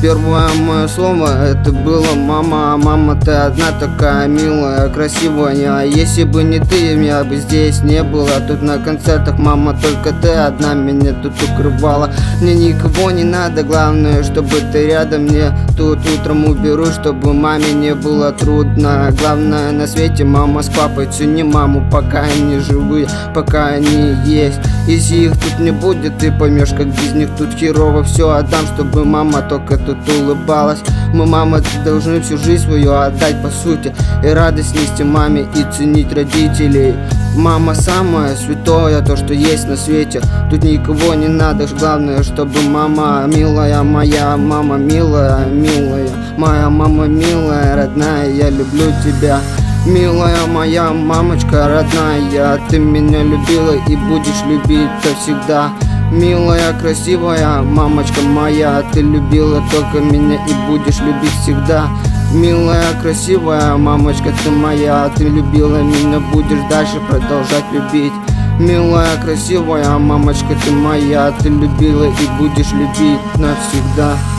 Первое мое слово это было мама. Мама, ты одна такая милая, красивая. А если бы не ты, меня бы здесь не было. Тут на концертах, мама, только ты одна меня тут укрывала. Мне никого не надо, главное, чтобы ты рядом. Мне тут утром уберу, чтобы маме не было трудно. Главное на свете мама с папой, цени маму, пока они живы, пока они есть. Если их тут не будет, ты поймешь, как без них тут херово. Все отдам, чтобы мама только тут улыбалась. Мы, мама, должны всю жизнь свою отдать по сути, и радость нести маме, и ценить родителей. Мама самое святое, то, что есть на свете. Тут никого не надо, главное, чтобы мама милая, моя мама милая, милая. Моя мама милая, родная, я люблю тебя. Милая моя мамочка родная, ты меня любила и будешь любить всегда. Милая, красивая мамочка моя, ты любила только меня и будешь любить всегда. Милая, красивая мамочка ты моя, ты любила меня, будешь дальше продолжать любить. Милая, красивая мамочка ты моя, ты любила и будешь любить навсегда.